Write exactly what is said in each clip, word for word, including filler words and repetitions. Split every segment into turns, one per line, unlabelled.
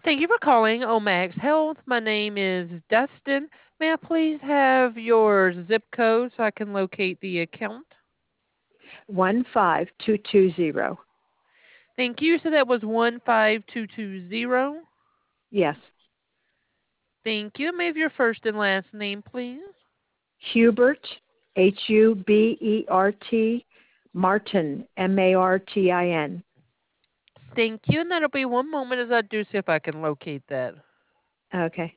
Thank you for calling Omax Health. My name is Dustin. May I please have your zip code so I can locate the account?
one five two two zero.
Thank you. So that was one five two two zero.
Yes.
Thank you. May I have your first and last name, please?
Hubert, H U B E R T, Martin, M A R T I N.
Thank you. And that'll be one moment as I do see if I can locate that.
Okay.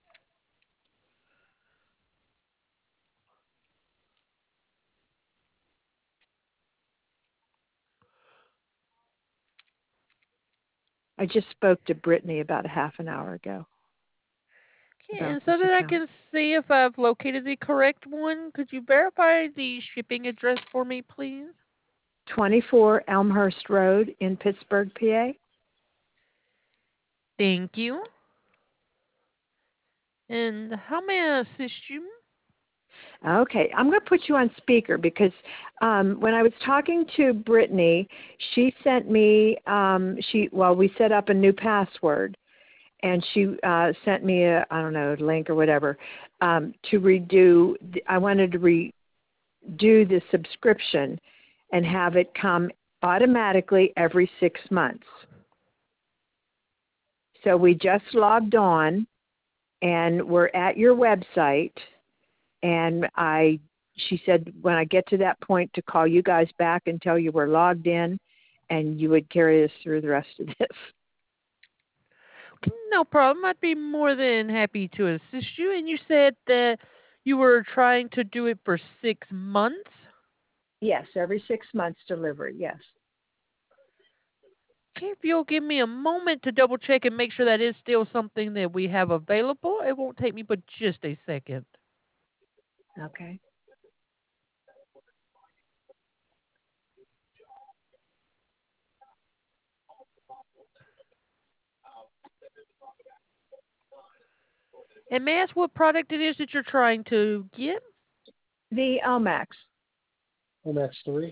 I just spoke to Brittany about a half an hour ago
Okay,
about
and
this
so that I
account.
can see if I've located the correct one, could you verify the shipping address for me, please?
twenty-four Elmhurst Road in Pittsburgh, P A.
Thank you. And how may I assist you?
Okay, I'm going to put you on speaker because um, when I was talking to Brittany, she sent me, um, she well, we set up a new password, and she uh, sent me a, I don't know, a link or whatever um, to redo. The, I wanted to redo the subscription and have it come automatically every six months. So we just logged on, and we're at your website. And I, she said, when I get to that point, to call you guys back and tell you we're logged in, and you would carry us through the rest of this.
No problem. I'd be more than happy to assist you. And you said that you were trying to do it for six months?
Yes, every six months delivery. Yes.
Okay, if you'll give me a moment to double check and make sure that is still something that we have available, it won't take me but just a second.
Okay.
And may I ask what product it is that you're trying to get?
The Omax.
Omax three.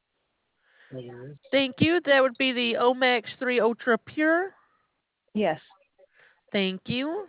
Thank you. That would be the Omax three Ultra Pure.
Yes.
Thank you.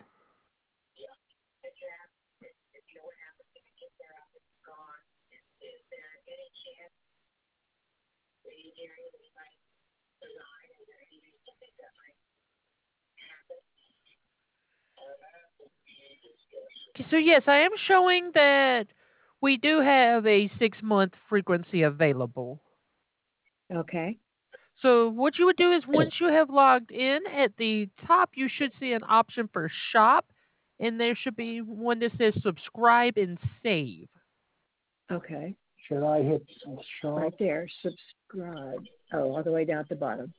Okay, so yes, I am showing that we do have a six month frequency available.
Okay.
So what you would do is once you have logged in, at the top you should see an option for shop, and there should be one that says subscribe and save.
Okay.
Should I hit shop?
Right there. Subscribe. Oh, all the way down at the bottom.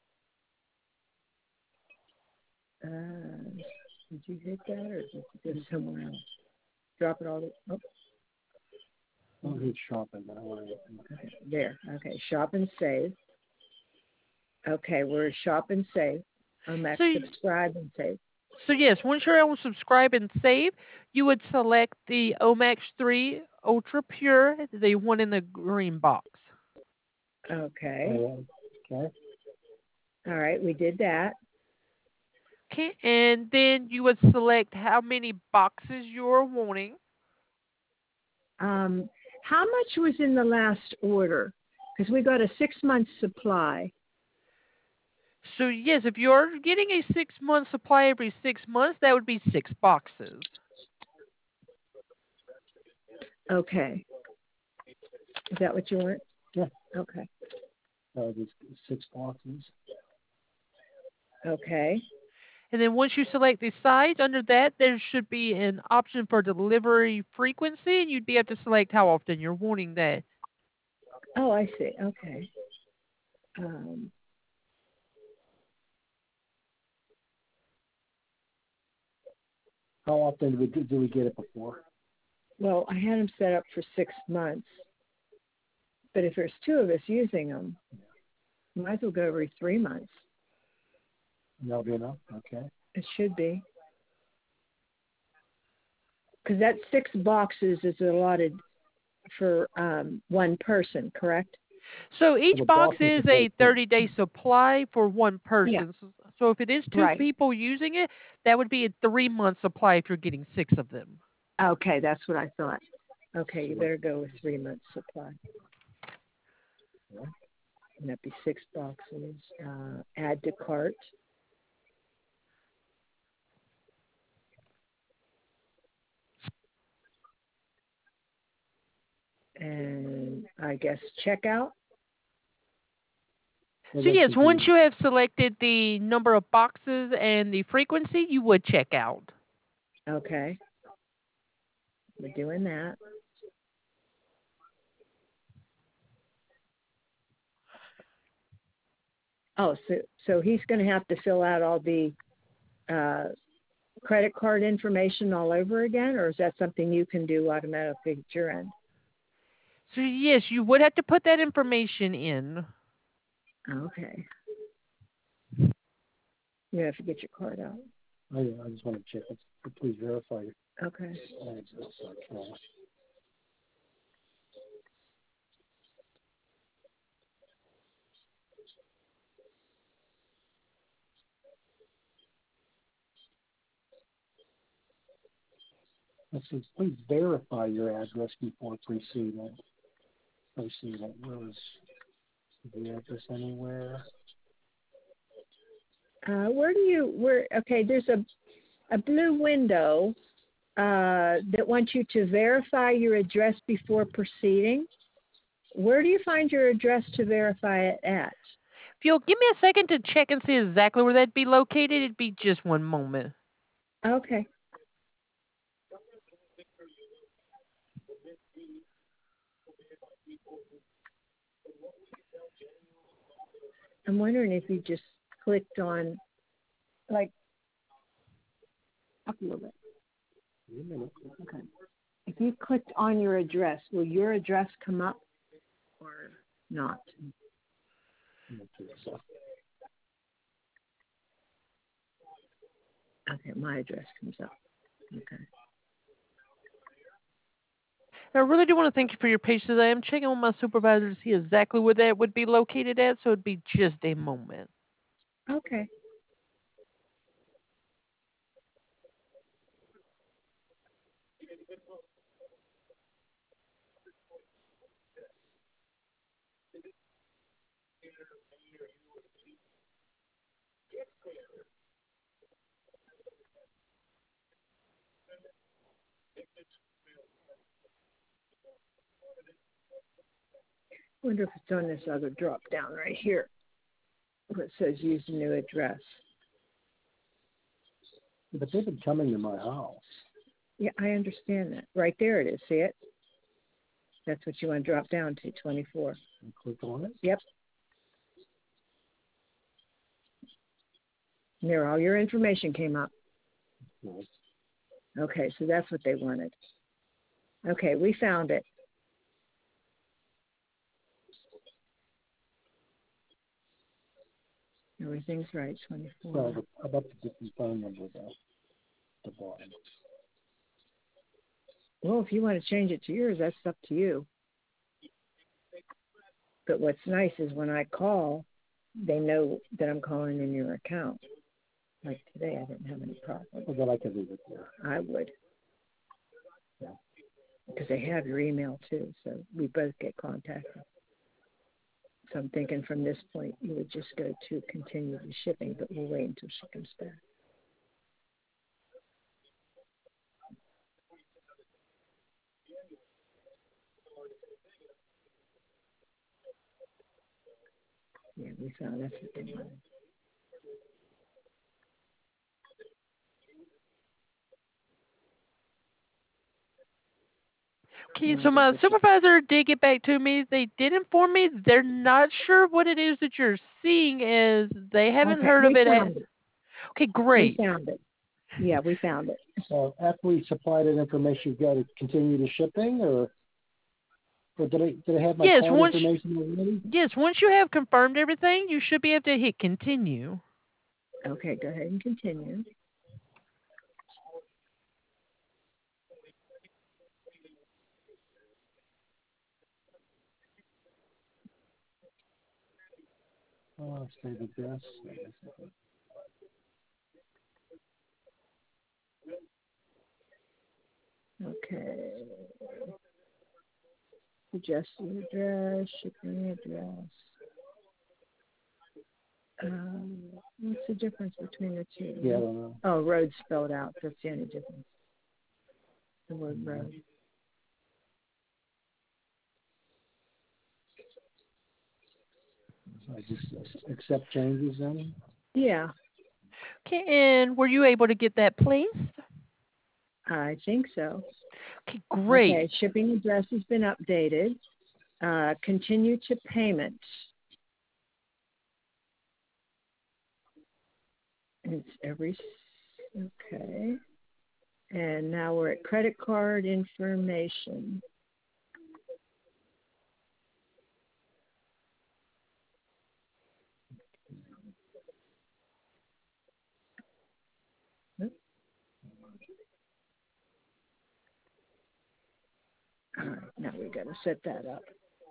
Uh, did you hit that, or did you go somewhere else? Drop it all the. Oh.
I'll hit shop and then I want to.
Okay. There. Okay. Shop and save. Okay, we're shop and save. Omax
So
subscribe and save.
so yes, once you're on subscribe and save, you would select the Omax three Ultra Pure, the one in the green box.
Okay.
Uh, okay.
All right, we did that.
Okay, and then you would select how many boxes you're wanting.
Um, how much was in the last order? Because we got a six month supply.
So yes, if you're getting a six month supply every six months, that would be six boxes.
Okay. Is that what you want?
Yeah.
Okay.
Uh, there's six boxes.
Okay.
And then once you select the size, under that there should be an option for delivery frequency, and you'd be able to select how often you're wanting that.
Oh, I see. Okay. Um,
How often do we do we get it before?
well, I had them set up for six months, but if there's two of us using them, might as well go every three months.
That'll be enough. Okay.
It should be. Because that six boxes is allotted for um, one person, correct?
So each
So the
box
boxes
is
are
a
both
thirty day supply for one
Yeah.
person. So if it is two
Right.
people using it, that would be a three-month supply if you're getting six of them.
Okay, that's what I thought. Okay, you better go with three months supply. And that'd be six boxes. Uh, add to cart. And I guess checkout.
So yes, once you have selected the number of boxes and the frequency, you would check out.
Okay. We're doing that. Oh, so so he's going to have to fill out all the uh, credit card information all over again, or is that something you can do automatically at your end?
So yes, you would have to put that information in.
Okay. You have to get your card out.
I, I just want to check. Let's, please verify.
Okay.
Let's see. Please verify your address before proceeding. Proceeding. Where is the address anywhere?
Uh, where do you where? Okay, there's a a blue window uh, that wants you to verify your address before proceeding. Where do you find your address to verify it at?
If you'll give me a second to check and see exactly where that'd be located, it'd be just one moment.
Okay. I'm wondering if you just clicked on, like, up a little bit.
Wait a minute.
Okay. If you clicked on your address, will your address come up or not? Okay, my address comes up. Okay.
I really do want to thank you for your patience. I am checking with my supervisor to see exactly where that would be located at, so it'd be just a moment.
Okay. I wonder if it's on this other drop down right here where it says use a new address.
But they've been coming to my house.
Yeah, I understand that. Right there it is. See it? That's what you want to drop down to, twenty-four.
And click on it.
Yep. And there, all your information came up.
Yes.
Okay, so that's what they wanted. Okay, we found it. Everything's right, twenty-four.
So how about the different phone number though? The bottom.
Well, if you want to change it to yours, that's up to you. But what's nice is when I call, they know that I'm calling in your account. Like today, I didn't have any problem.
Well, then I can leave it there.
I would.
Yeah.
Because they have your email too, so we both get contacted. So I'm thinking from this point, you would just go to continue the shipping, but we'll wait until she comes back. Yeah, we found that's what they wanted.
Okay, so my supervisor did get back to me. They did inform me they're not sure what it is that you're seeing is they haven't
Okay,
heard of
we
it.
found
At,
it.
okay, great.
We found it. Yeah, we found it.
So after we supply that information, you got to continue the shipping, or or did I did I have my
Yes,
card
once
information already?
yes, once you have confirmed everything, you should be able to hit continue.
Okay, go ahead and continue.
Oh, save address.
Okay. Suggested address, shipping address. Um, what's the difference between the two?
Yeah, I don't know.
Oh, road spelled out. That's the only difference. The word road.
I just accept changes then?
Yeah,
Okay, and were you able to get that placed?
I think so.
Okay, great.
Okay, shipping address has been updated. Uh, continue to payment. It's every, okay. And now we're at credit card information. All right, now we got to set that up.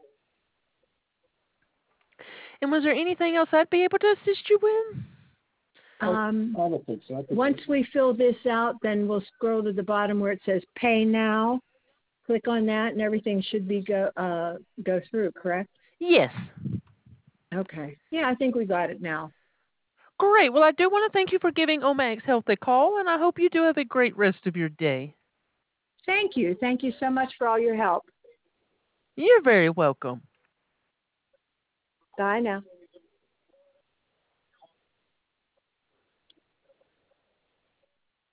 And was there anything else I'd be able to assist you with?
Um,
I don't think so. I think
once we fill this out, then we'll scroll to the bottom where it says pay now. Click on that and everything should be go uh, go through, correct?
Yes.
Okay. Yeah, I think we got it now.
Great. Well, I do want to thank you for giving Omax Health a call, and I hope you do have a great rest of your day.
Thank you. Thank you so much for all your help.
You're very welcome.
Bye now.